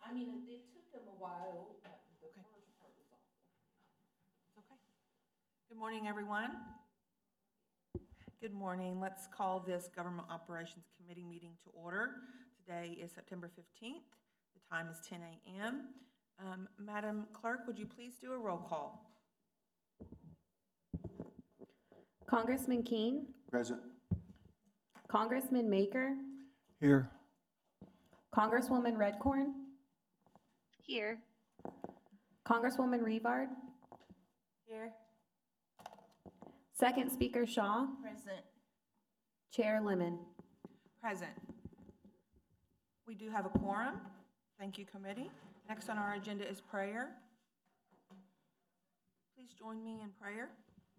I mean, it took them a while, but the Okay. first part was awful. It's okay. Good morning, everyone. Good morning. Let's call this Government Operations Committee meeting to order. Today is September 15th. The time is 10 a.m. Madam Clerk, would you please do a roll call? Congressman King, Present. Congressman Maker, Here. Congresswoman Redcorn, Here. Congresswoman Revard, Here. Second Speaker Shaw, Present. Chair Lemon. Present. We do have a quorum. Thank you, committee. Next on our agenda is prayer. Please join me in prayer.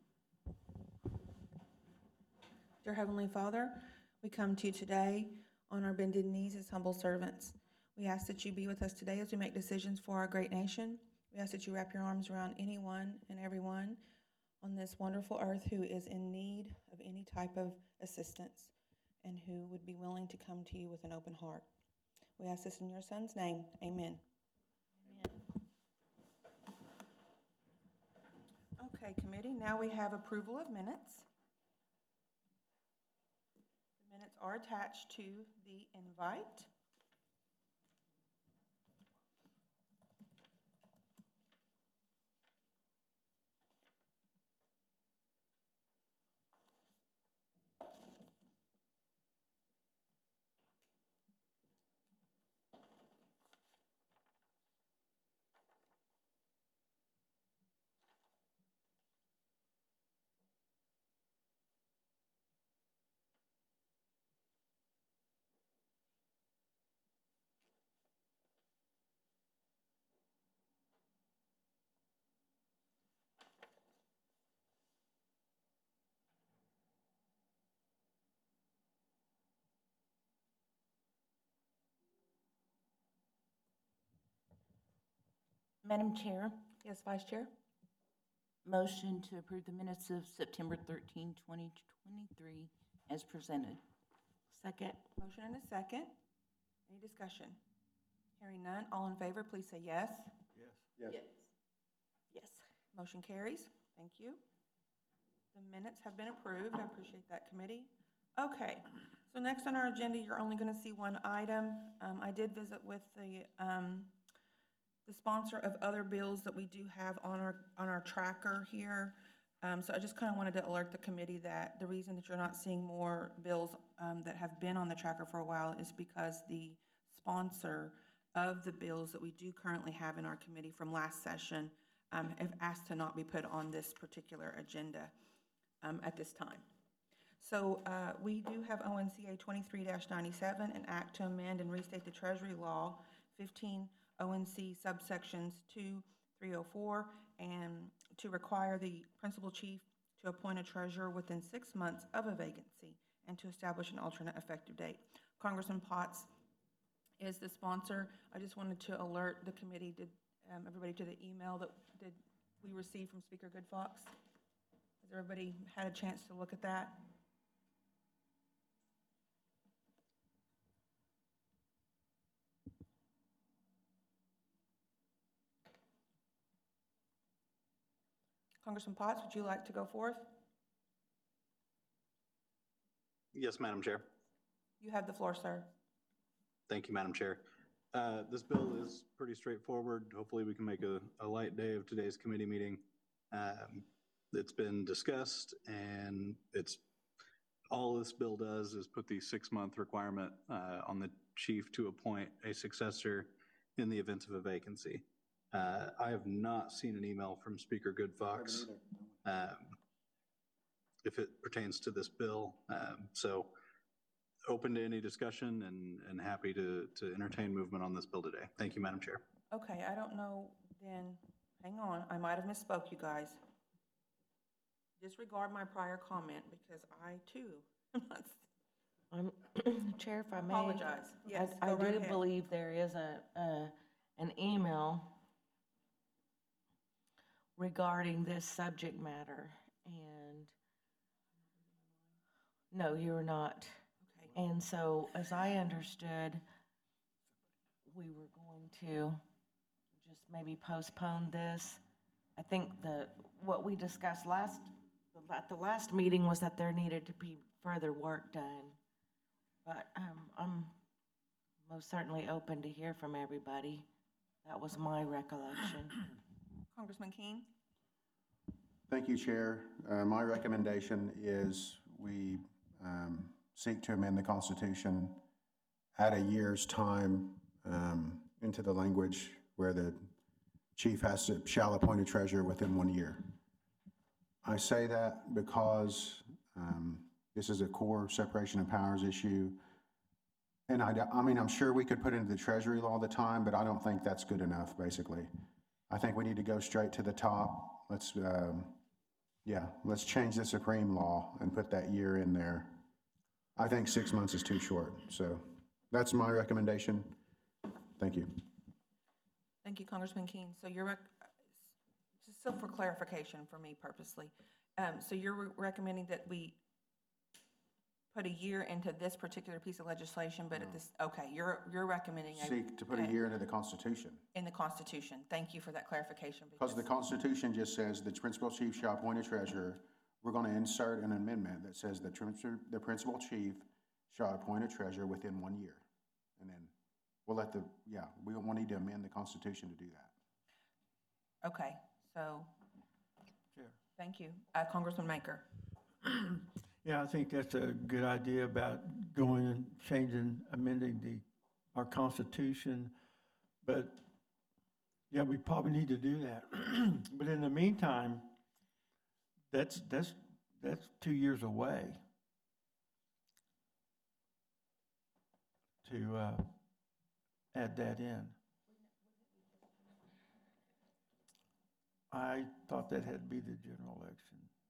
Dear Heavenly Father, we come to you today on our bended knees as humble servants. We ask that you be with us today as we make decisions for our great nation. We ask that you wrap your arms around anyone and everyone on this wonderful earth who is in need of any type of assistance and who would be willing to come to you with an open heart. We ask this in your Son's name. Amen. Okay, committee, now we have approval of minutes. The minutes are attached to the invite. Madam Chair, Yes, Vice Chair? motion to approve the minutes of September 13, 2023 as presented. Second. Motion and a second. Any discussion? Hearing none, all in favor, please say yes. Yes. Yes. Motion carries. Thank you. The minutes have been approved. I appreciate that, committee. Okay, so next on our agenda, you're only going to see one item. I did visit with the sponsor of other bills that we do have on our tracker here. So I just kind of wanted to alert the committee that the reason that you're not seeing more bills that have been on the tracker for a while is because the sponsor of the bills that we do currently have in our committee from last session have asked to not be put on this particular agenda at this time. So we do have ONCA 23-97, an act to amend and restate the Treasury Law 15 ONC subsections 2-304, and to require the principal chief to appoint a treasurer within 6 months of a vacancy and to establish an alternate effective date. Congressman Potts is the sponsor. I just wanted to alert the committee, everybody, to the email that we received from Speaker Goodfox. Has everybody had a chance to look at that? Congressman Potts, would you like to go forth? Yes, Madam Chair. You have the floor, sir. Thank you, Madam Chair. This bill is pretty straightforward. Hopefully we can make a light day of today's committee meeting. It's been discussed, and all this bill does is put the 6-month requirement on the chief to appoint a successor in the event of a vacancy. I have not seen an email from Speaker Goodfox if it pertains to this bill. So open to any discussion and happy to entertain movement on this bill today. Thank you, Madam Chair. Okay, I don't know then, hang on, I might have misspoke, you guys. Disregard my prior comment because I too Chair, if I may. apologize. Yes, I go right do ahead. believe there is an email regarding this subject matter, and no, you're not. Okay. And so, as I understood, we were going to just maybe postpone this. I think what we discussed at the last meeting was that there needed to be further work done. But I'm most certainly open to hear from everybody. That was my recollection. Congressman King? Thank you, Chair. My recommendation is we seek to amend the Constitution at a year's time into the language where the chief shall appoint a treasurer within 1 year. I say that because this is a core separation of powers issue. And I mean, I'm sure we could put into the Treasury law the time, but I don't think that's good enough, basically. I think we need to go straight to the top. Let's change the Supreme law and put that year in there. I think 6 months is too short. So that's my recommendation. Thank you. Thank you, Congressman King. So just so for clarification for me purposely, so you're recommending that we put a year into this particular piece of legislation, but at this, okay, you're recommending. Seek to put a year into the Constitution. In the Constitution. Thank you for that clarification. Because the Constitution just says the principal chief shall appoint a treasurer. We're going to insert an amendment that says the principal chief shall appoint a treasurer within 1 year. And then we'll we won't need to amend the Constitution to do that. Okay, so, Chair. thank you. Congressman Maker. Yeah, I think that's a good idea about going and amending our Constitution. But, yeah, we probably need to do that. But in the meantime, that's 2 years away to add that in. I thought that had to be the general election.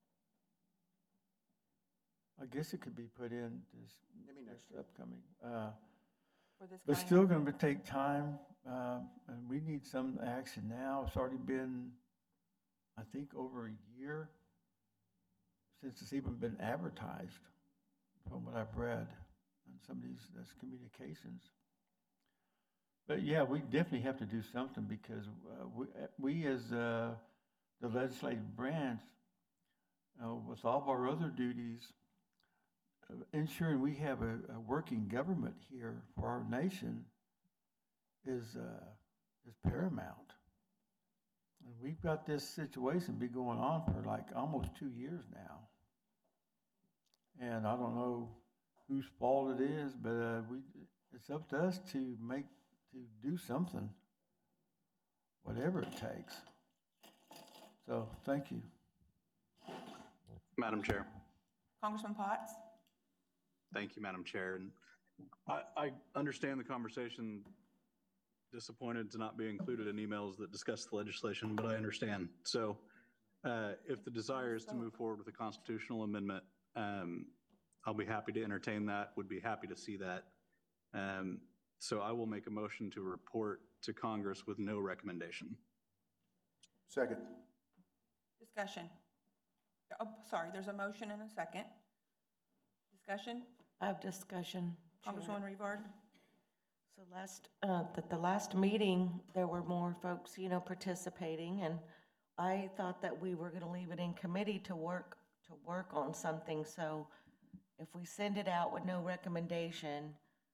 I guess it could be put in this upcoming. For this But kind still going to take time, and we need some action now. It's already been, I think, over a year since it's even been advertised, from what I've read on some of these communications. But yeah, we definitely have to do something because we as the legislative branch, with all of our other duties, ensuring we have a working government here for our nation is paramount. And we've got this situation been going on for like almost 2 years now. And I don't know whose fault it is, but it's up to us to do something, whatever it takes. So, thank you. Madam Chair. Congressman Potts? Thank you, Madam Chair. And I understand the conversation, disappointed to not be included in emails that discuss the legislation, but I understand. So if the desire is to move forward with a constitutional amendment, I'll be happy to entertain that, would be happy to see that. So I will make a motion to report to Congress with no recommendation. Second. Discussion. Oh, sorry, there's a motion and a second. Discussion? I have discussion. Chair. Congresswoman Rivard? So at the last meeting, there were more folks, participating, and I thought that we were gonna leave it in committee to work on something. So if we send it out with no recommendation,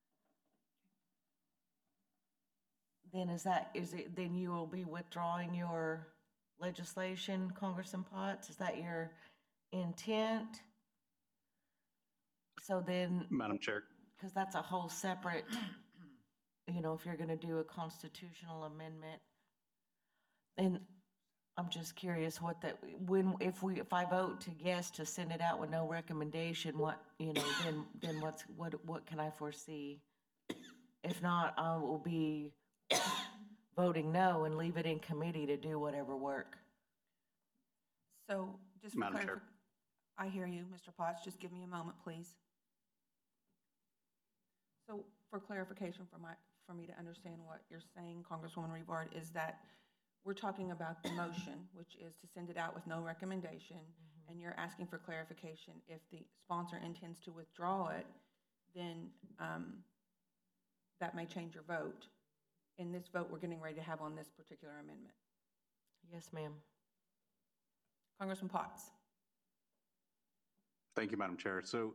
then then you will be withdrawing your legislation, Congressman Potts? Is that your intent? So then, Madam Chair. because that's a whole separate, if you're gonna do a constitutional amendment. And I'm just curious if I vote to yes to send it out with no recommendation, then what can I foresee? If not, I will be voting no and leave it in committee to do whatever work. So just for Madam Chair. I hear you, Mr. Potts. Just give me a moment, please. So for clarification for me to understand what you're saying, Congresswoman Rivard, is that we're talking about the motion, which is to send it out with no recommendation, and you're asking for clarification. If the sponsor intends to withdraw it, then that may change your vote. in this vote we're getting ready to have on this particular amendment? Yes, ma'am. Congressman Potts? Thank you, Madam Chair. So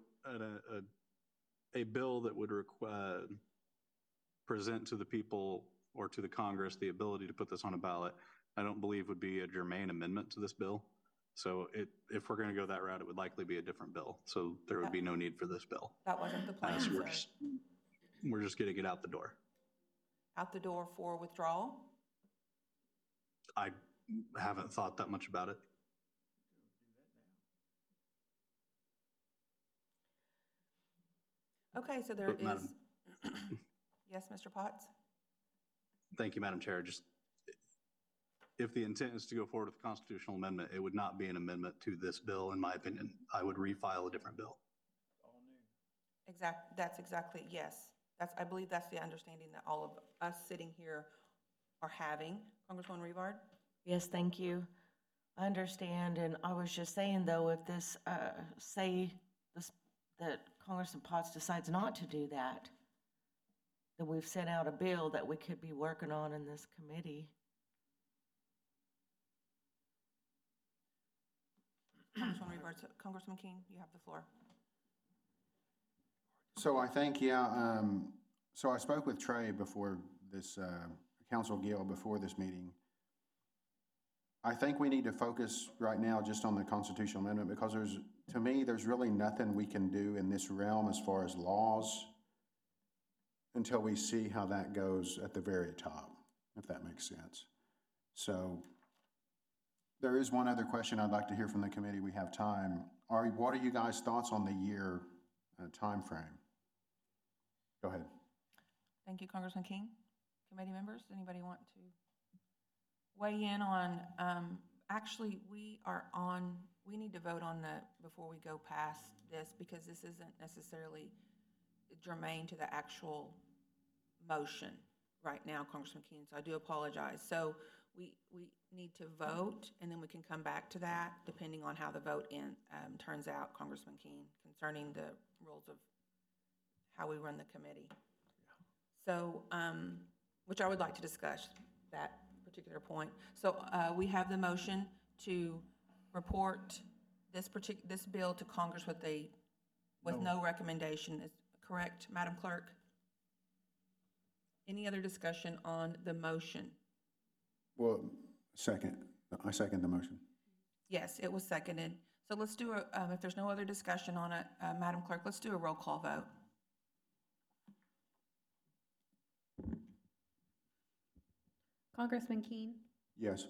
a bill that would present to the people or to the Congress the ability to put this on a ballot, I don't believe would be a germane amendment to this bill. So if we're going to go that route, it would likely be a different bill. So there would be no need for this bill. That wasn't the plan, So sir. we're just getting it out the door. Out the door for withdrawal? I haven't thought that much about it. Okay, so there But, is, Madam- yes, Mr. Potts? Thank you, Madam Chair. Just if the intent is to go forward with the constitutional amendment, it would not be an amendment to this bill, in my opinion. I would refile a different bill. That's exactly, yes. I believe that's the understanding that all of us sitting here are having. Congresswoman Rivard? Yes, thank you. I understand, and I was just saying, though, if this, that Congressman Potts decides not to do that, then we've sent out a bill that we could be working on in this committee. Congresswoman Rivard, Congressman King, you have the floor. So I think, yeah, so I spoke with Trey before this, Council Gill before this meeting. I think we need to focus right now just on the constitutional amendment because to me, there's really nothing we can do in this realm as far as laws until we see how that goes at the very top, if that makes sense. So there is one other question I'd like to hear from the committee. We have time. What are you guys' thoughts on the year timeframe? Go ahead. Thank you, Congressman King. Committee members, anybody want to weigh in on, actually, we need to vote on before we go past this, because this isn't necessarily germane to the actual motion right now, Congressman King, so I do apologize. So we need to vote, and then we can come back to that, depending on how the vote turns out, Congressman King, concerning the rules of how we run the committee. So, which I would like to discuss that particular point. So we have the motion to report this bill to Congress with no recommendation. Is correct, Madam Clerk? Any other discussion on the motion? Well, I second the motion. Yes, it was seconded. So let's do if there's no other discussion on it, Madam Clerk, let's do a roll call vote. Congressman Keen, Yes.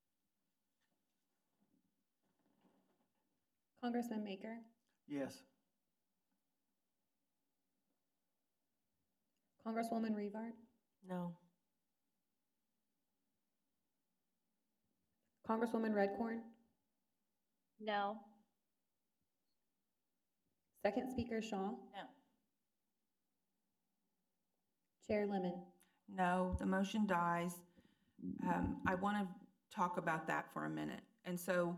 Congressman Maker, Yes. Congresswoman Rivard, No. Congresswoman Redcorn, No. Second Speaker Shaw, No. Chair Lemon. No, the motion dies. I want to talk about that for a minute. And so,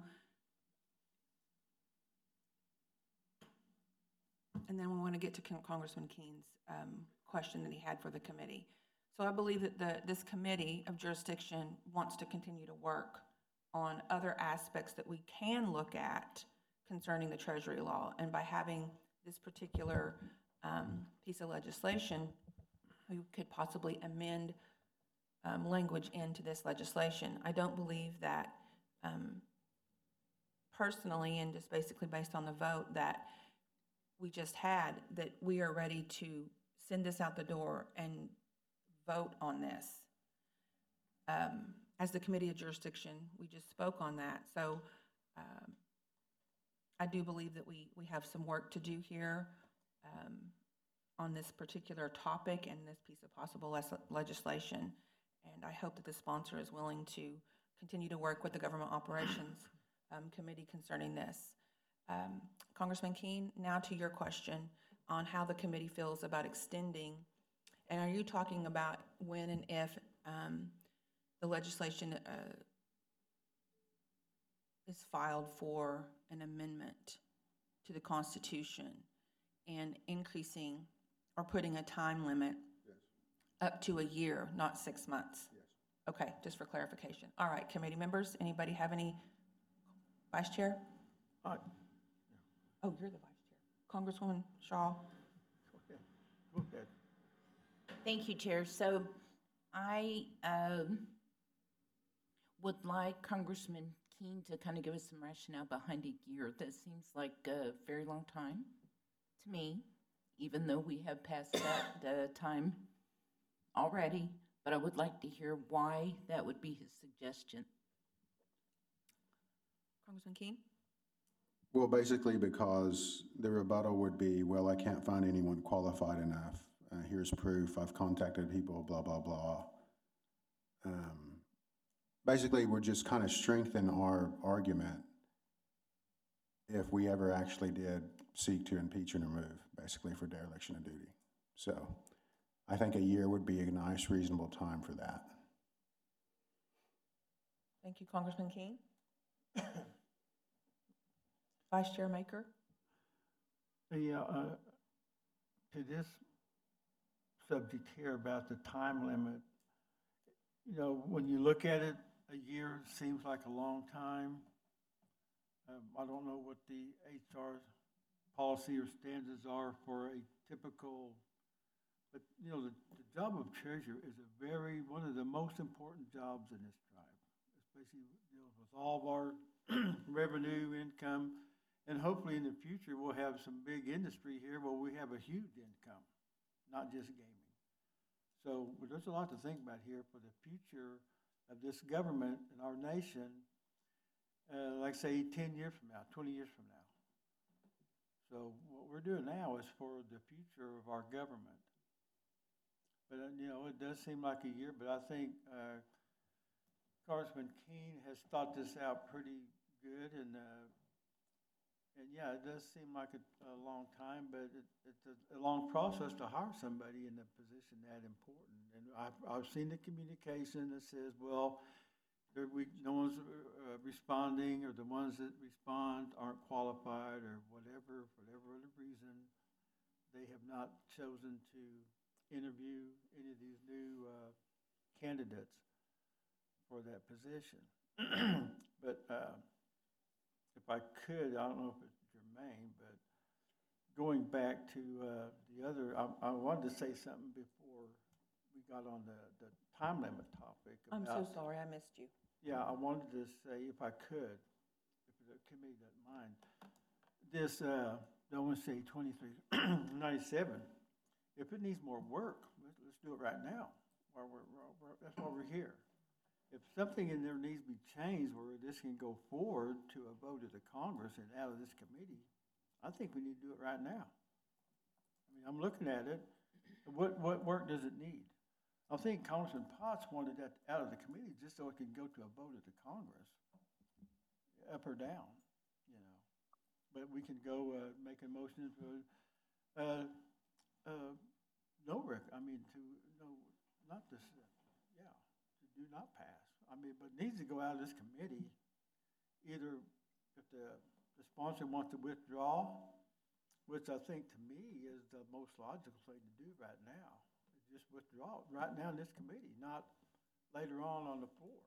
and then we want to get to Congressman Keen's question that he had for the committee. So I believe that this committee of jurisdiction wants to continue to work on other aspects that we can look at concerning the Treasury law. And by having this particular piece of legislation, we could possibly amend language into this legislation. I don't believe that personally, and just basically based on the vote that we just had, that we are ready to send this out the door and vote on this. As the Committee of Jurisdiction, we just spoke on that. So I do believe that we have some work to do here on this particular topic and this piece of possible legislation. And I hope that the sponsor is willing to continue to work with the Government Operations Committee concerning this. Congressman Keen, now to your question on how the committee feels about extending. And are you talking about when and if the legislation is filed for an amendment to the Constitution and increasing or putting a time limit Up to a year, not 6 months? Yes. Okay, just for clarification. All right, committee members, anybody have any? Vice Chair? Uh, Oh, you're the Vice Chair. Congresswoman Shaw? Go ahead. Thank you, Chair. So I would like Congressman Keene to kind of give us some rationale behind a year. That seems like a very long time to me, even though we have passed that time already. But I would like to hear why that would be his suggestion. Congressman Keene? Well, basically because the rebuttal would be, well, I can't find anyone qualified enough. Here's proof, I've contacted people, blah, blah, blah. Basically, we're just kind of strengthening our argument if we ever actually did seek to impeach and remove, basically for dereliction of duty. So I think a year would be a nice, reasonable time for that. Thank you, Congressman Keene. Vice Chair Maker? Yeah, to this subject here about the time limit, you know, when you look at it, a year seems like a long time. I don't know what the HR policy or standards are for a typical, but you know, the job of treasurer is one of the most important jobs in this tribe, especially deals with all of our revenue, income, and hopefully in the future we'll have some big industry here where we have a huge income, not just gaming. So there's a lot to think about here for the future of this government and our nation, like say 10 years from now, 20 years from now. So what we're doing now is for the future of our government. But you know, it does seem like a year, but I think Congressman Keene has thought this out pretty good, and yeah, it does seem like a long time, but it's a long process to hire somebody in a position that important. And I've seen the communication that says, well, no one's responding, or the ones that respond aren't qualified, or whatever, for whatever other reason, they have not chosen to interview any of these new candidates for that position. But if I could, I don't know if it's germane, but going back to the other, I wanted to say something before we got on the time limit topic. I'm so sorry, I missed you. Yeah, I wanted to say, if I could, if the committee doesn't mind, this, I want to say 2397, if it needs more work, let's do it right now. That's why we're here. If something in there needs to be changed where this can go forward to a vote of the Congress and out of this committee, I think we need to do it right now. I mean, I'm looking at it. What work does it need? I think Congressman Potts wanted that out of the committee just so it could go to a vote of the Congress, up or down, you know. But we can go make a motion for do not pass. I mean, but needs to go out of this committee. Either if the sponsor wants to withdraw, which I think to me is the most logical thing to do right now, is just withdraw it right now in this committee, not later on the floor.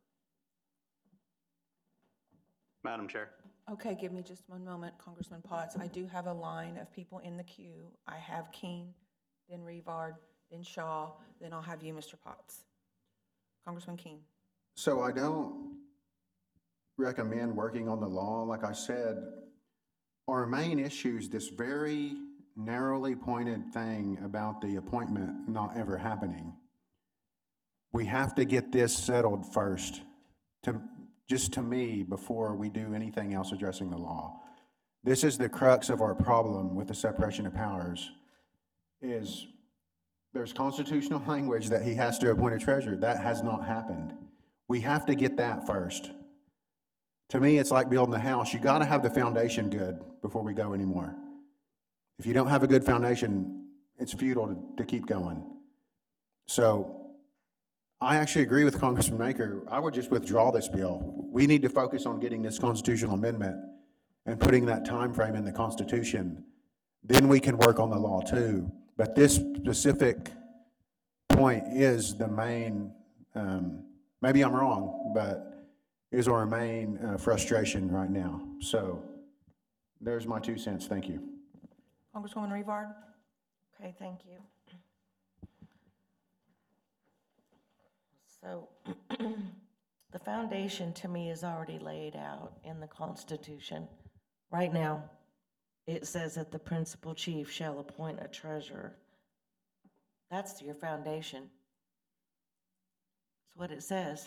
Madam Chair. Okay, give me just one moment, Congressman Potts. I do have a line of people in the queue. I have Keene, then Rivard, then Shaw, then I'll have you, Mr. Potts. Congressman Keene. So I don't recommend working on the law. Like I said, our main issue is this very narrowly pointed thing about the appointment not ever happening. We have to get this settled first, just to me, before we do anything else addressing the law. This is the crux of our problem with the separation of powers, is there's constitutional language that he has to appoint a treasurer. That has not happened. We have to get that first. To me, it's like building a house. You got to have the foundation good before we go anymore. If you don't have a good foundation, it's futile to keep going. So I actually agree with Congressman Maker. I would just withdraw this bill. We need to focus on getting this constitutional amendment and putting that time frame in the Constitution. Then we can work on the law too. But this specific point point is the main, maybe I'm wrong, but is our main frustration right now. So there's my 2 cents. Thank you. Congresswoman Revard? Okay, thank you. So, the foundation to me is already laid out in the Constitution. Right now, it says that the principal chief shall appoint a treasurer. That's your foundation. That's what it says.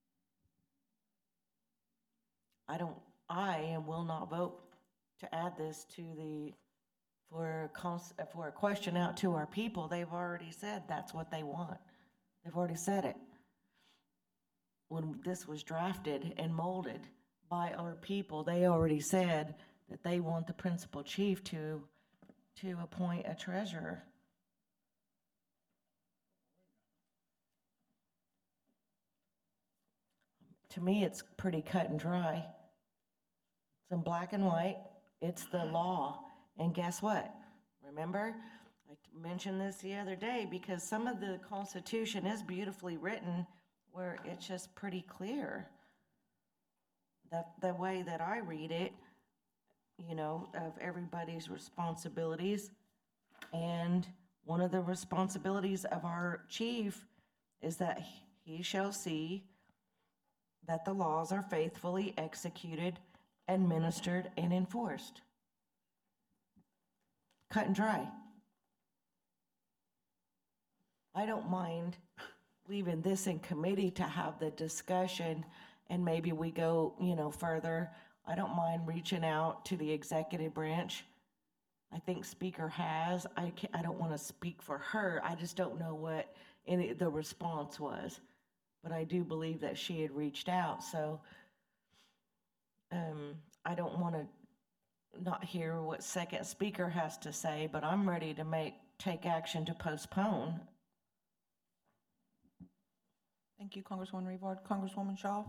I and will not vote to add this to for a question out to our people. They've already said that's what they want. They've already said it. When this was drafted and molded by our people, they already said that they want the principal chief to appoint a treasurer. To me, it's pretty cut and dry. It's in black and white. It's the law. And guess what? Remember, I mentioned this the other day because some of the Constitution is beautifully written where it's just pretty clear that the way that I read it, you know, of everybody's responsibilities. And one of the responsibilities of our chief is that he shall see that the laws are faithfully executed, administered, and enforced. Cut and dry. I don't mind leaving this in committee to have the discussion and maybe we go, you know, further. I don't mind reaching out to the executive branch. I think Speaker has. I don't want to speak for her. I just don't know what the response was. But I do believe that she had reached out. So I don't want to not hear what second speaker has to say, but I'm ready to take action to postpone. Thank you, Congresswoman Revard. Congresswoman Shaw?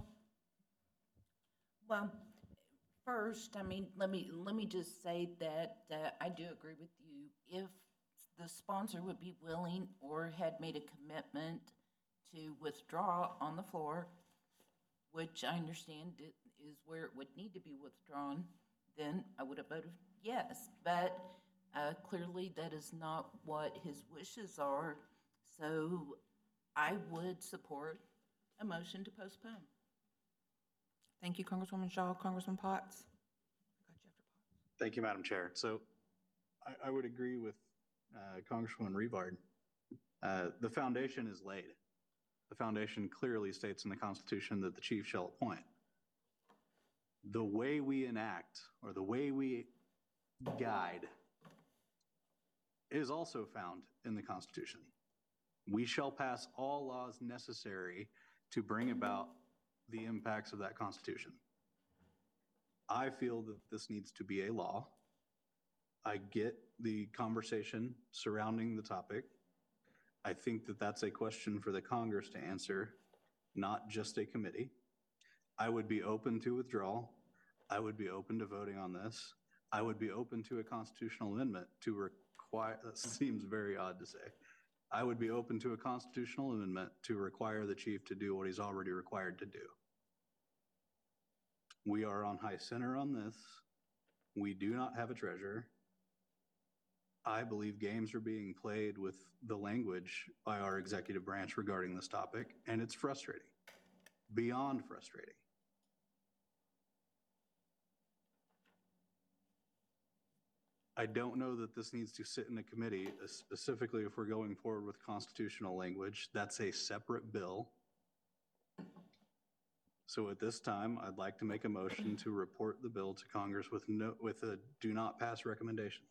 Well, first, I mean, let me just say that I do agree with you. If the sponsor would be willing or had made a commitment to withdraw on the floor, which I understand is where it would need to be withdrawn, then I would have voted yes. But clearly that is not what his wishes are. So I would support a motion to postpone. Thank you, Congresswoman Shaw. Congressman Potts? Thank you, Madam Chair. So I would agree with Congresswoman Revard. The foundation is laid. The foundation clearly states in the Constitution that the chief shall appoint. The way we enact or the way we guide is also found in the Constitution. We shall pass all laws necessary to bring about the impacts of that Constitution. I feel that this needs to be a law. I get the conversation surrounding the topic. I think that that's a question for the Congress to answer, not just a committee. I would be open to withdrawal. I would be open to voting on this. I would be open to a constitutional amendment to require, that seems very odd to say. I would be open to a constitutional amendment to require the chief to do what he's already required to do. We are on high center on this. We do not have a treasurer. I believe games are being played with the language by our executive branch regarding this topic, and it's frustrating, beyond frustrating. I don't know that this needs to sit in a committee, specifically if we're going forward with constitutional language. That's a separate bill. So at this time, I'd like to make a motion to report the bill to Congress with a do not pass recommendation.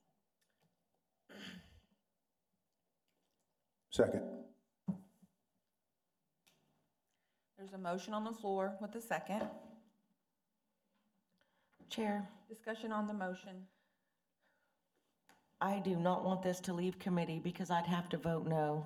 Second. There's a motion on the floor with a second. Chair, Discussion on the motion. I do not want this to leave committee because I'd have to vote no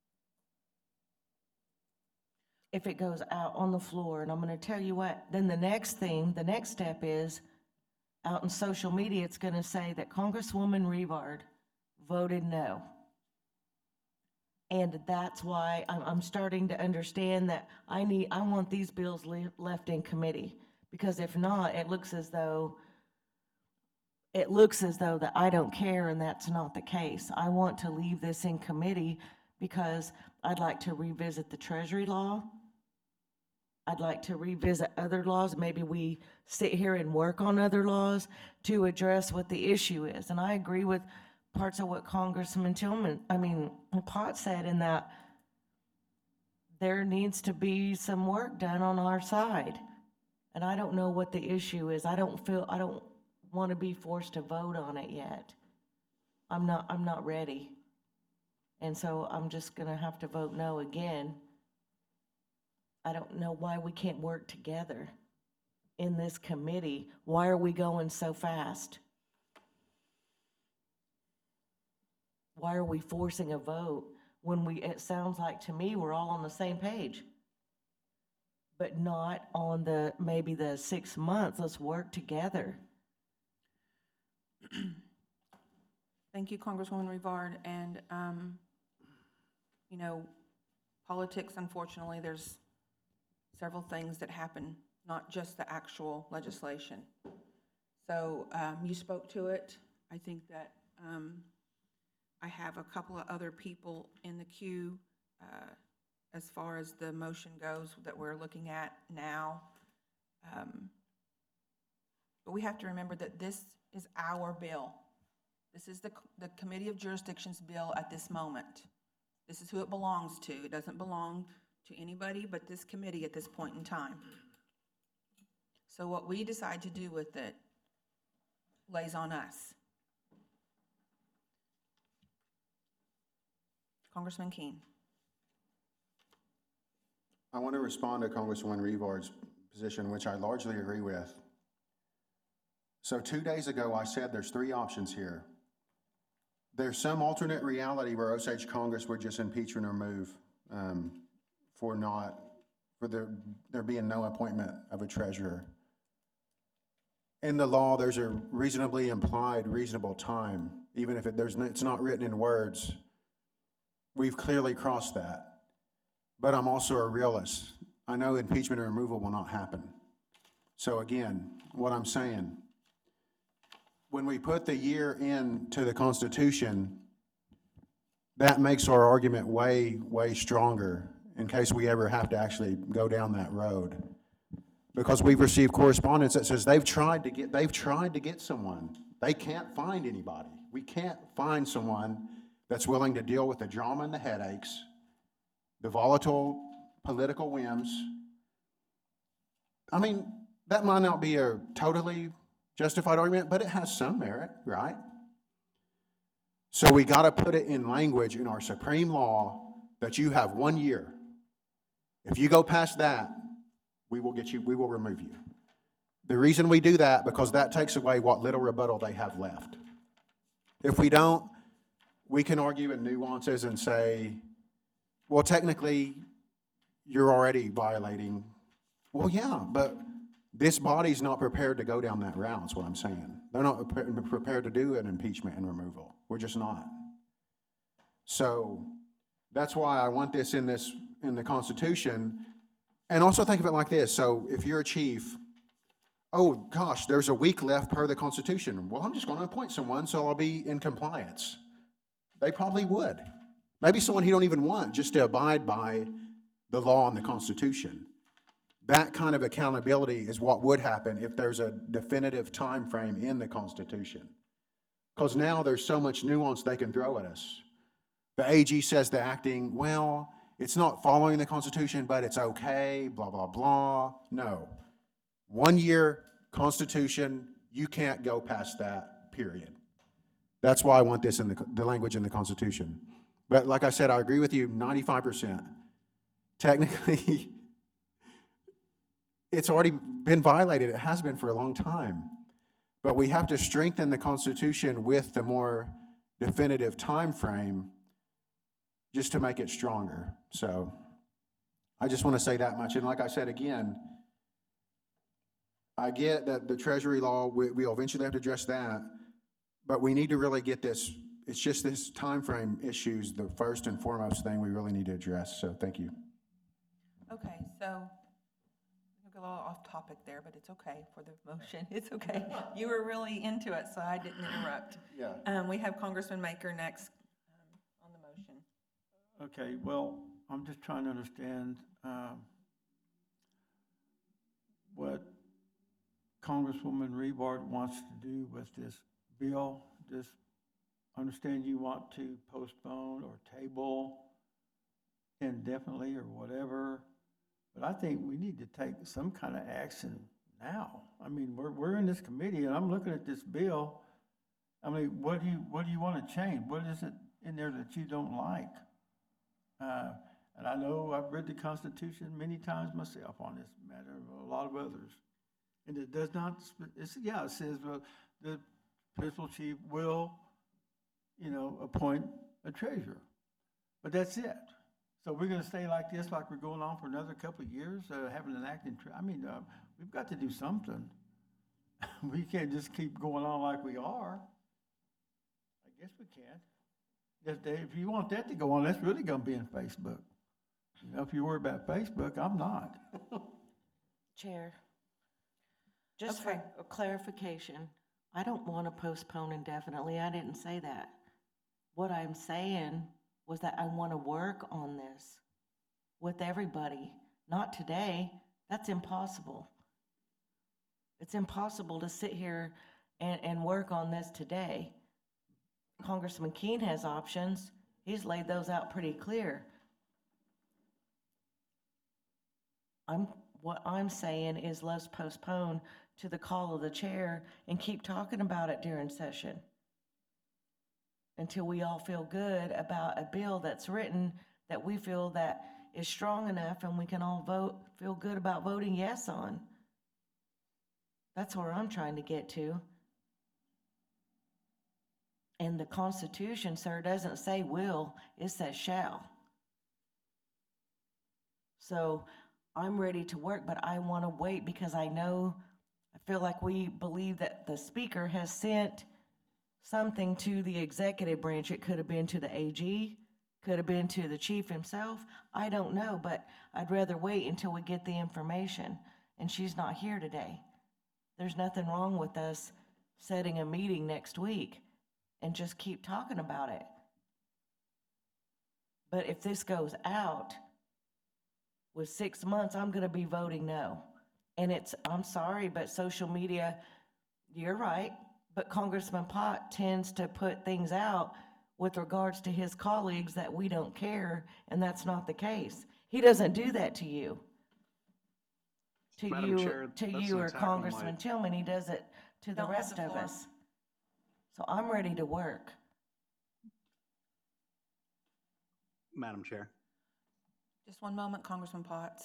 if it goes out on the floor. And I'm going to tell you what, then the next step is out in social media, it's going to say that Congresswoman Revard voted no. And that's why I'm starting to understand that I want these bills left in committee. Because if not, it looks as though that I don't care, and that's not the case. I want to leave this in committee because I'd like to revisit the Treasury law. I'd like to revisit other laws. Maybe we sit here and work on other laws to address what the issue is. And I agree with parts of what Congressman Potts said, in that there needs to be some work done on our side. And I don't know what the issue is. I don't want to be forced to vote on it yet. I'm not ready. And so I'm just gonna have to vote no again. I don't know why we can't work together in this committee. Why are we going so fast? Why are we forcing a vote when it sounds like to me we're all on the same page? But not on maybe the 6 months. Let's work together. Thank you, Congresswoman Rivard. And, politics, unfortunately, there's several things that happen, not just the actual legislation. So you spoke to it. I think that I have a couple of other people in the queue as far as the motion goes that we're looking at now. But we have to remember that this is our bill. This is the Committee of Jurisdiction's bill at this moment. This is who it belongs to. It doesn't belong to anybody but this committee at this point in time. So what we decide to do with it lays on us. Congressman Keene. I want to respond to Congresswoman Rivard's position, which I largely agree with. So 2 days ago, I said there's 3 options here. There's some alternate reality where Osage Congress would just impeach and remove for there being no appointment of a treasurer. In the law, there's a reasonably implied reasonable time, even if it's not written in words. We've clearly crossed that. But I'm also a realist. I know impeachment and removal will not happen. So again, what I'm saying, when we put the year into the Constitution, that makes our argument way, way stronger in case we ever have to actually go down that road. Because we've received correspondence that says they've tried to get someone. They can't find anybody. We can't find someone that's willing to deal with the drama and the headaches, the volatile political whims. I mean, that might not be a totally justified argument, but it has some merit, right? So we got to put it in language in our supreme law that you have 1 year. If you go past that, we will remove you. The reason we do that, because that takes away what little rebuttal they have left. If we don't, we can argue in nuances and say, well, technically, you're already violating. Well, yeah, but this body's not prepared to go down that route, is what I'm saying. They're not prepared to do an impeachment and removal. We're just not. So that's why I want this in the Constitution. And also think of it like this. So if you're a chief, oh gosh, there's a week left per the Constitution. Well, I'm just going to appoint someone so I'll be in compliance. They probably would. Maybe someone you don't even want, just to abide by the law and the Constitution. That kind of accountability is what would happen if there's a definitive time frame in the Constitution. Because now there's so much nuance they can throw at us. The AG says the acting, well, it's not following the Constitution, but it's okay, blah, blah, blah. No. 1 year Constitution, you can't go past that, period. That's why I want this in the language in the Constitution. But like I said, I agree with you 95%. Technically, it's already been violated. It has been for a long time. But we have to strengthen the Constitution with the more definitive time frame just to make it stronger. So I just want to say that much. And like I said again, I get that the Treasury law, we'll eventually have to address that, but we need to really get this it's just this timeframe issues, the first and foremost thing we really need to address, so thank you. Okay, so, we got a little off topic there, but it's okay for the motion. It's okay. You were really into it, so I didn't interrupt. Yeah. We have Congressman Maker next on the motion. Okay, well, I'm just trying to understand what Congresswoman Rebar wants to do with this bill. Just understand you want to postpone or table indefinitely or whatever, but I think we need to take some kind of action now. I mean, we're in this committee, and I'm looking at this bill. I mean, what do you want to change? What is it in there that you don't like? And I know I've read the Constitution many times myself on this matter, a lot of others. And it does not, it says, well, the principal chief will, appoint a treasurer. But that's it. So we're gonna stay like this, like we're going on for another couple of years, having an acting, we've got to do something. We can't just keep going on like we are. I guess we can't. If you want that to go on, that's really gonna be in Facebook. If you worry about Facebook, I'm not. Chair, just for Okay. a clarification, I don't want to postpone indefinitely. I didn't say that. What I'm saying was that I want to work on this with everybody. Not today. That's impossible. It's impossible to sit here and work on this today. Congressman Keene has options. He's laid those out pretty clear. What I'm saying is let's postpone to the call of the chair and keep talking about it during session until we all feel good about a bill that's written that we feel that is strong enough and we can all feel good about voting yes on. That's where I'm trying to get to. And the Constitution, sir, doesn't say will, it says shall. So I'm ready to work, but I want to wait because I feel like we believe that the speaker has sent something to the executive branch. It could have been to the AG, could have been to the chief himself. I don't know, but I'd rather wait until we get the information. And she's not here today. There's nothing wrong with us setting a meeting next week and just keep talking about it. But if this goes out with 6 months, I'm going to be voting no. And I'm sorry, but social media, you're right, but Congressman Pott tends to put things out with regards to his colleagues that we don't care, and that's not the case. He doesn't do that to you. Madam Chair, To that's you an or attack on my- Congressman Tillman, he does it to the Don't have rest the of floor. us. So I'm ready to work. Madam Chair. Just one moment, Congressman Potts.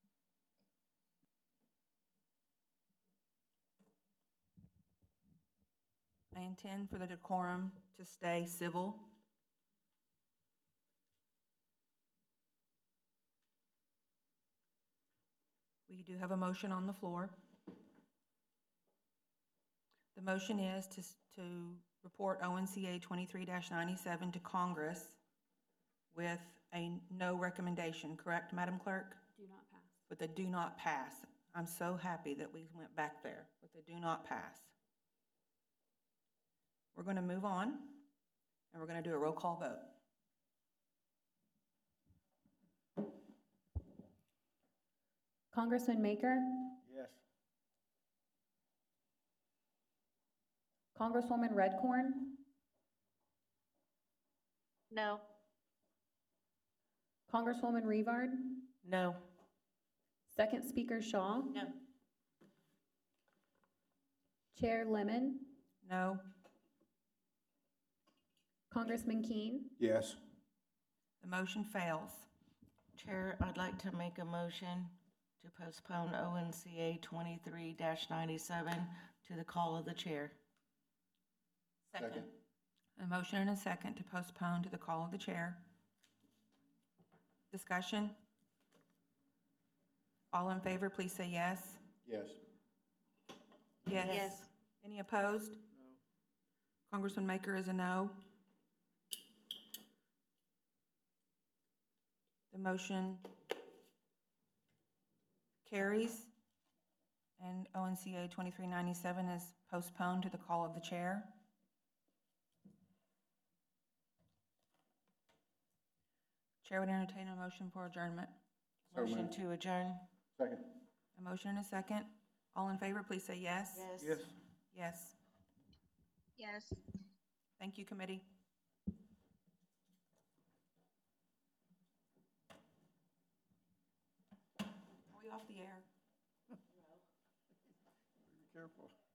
I intend for the decorum to stay civil. We do have a motion on the floor. The motion is to report ONCA 23-97 to Congress with a no recommendation, correct, Madam Clerk? Do not pass. With a do not pass. I'm so happy that we went back there with a do not pass. We're going to move on, and we're going to do a roll call vote. Congressman Maker, Yes. Congresswoman Redcorn, No. Congresswoman Revard, No. Second Speaker Shaw, No. Chair Lemon, No? Congressman Keene, Yes. The motion fails. Chair, I'd like to make a motion to postpone ONCA 23-97 to the call of the chair. Second. A motion and a second to postpone to the call of the chair. Discussion? All in favor, please say yes. Yes. Yes. Yes. Any opposed? No. Congressman Maker is a no. The motion carries, and ONCA 2397 is postponed to the call of the chair. Chair would entertain a motion for adjournment. Motion to adjourn? Second. A motion and a second. All in favor, please say yes. Yes. Yes. Yes. Thank you, committee. Are we off the air? Be careful.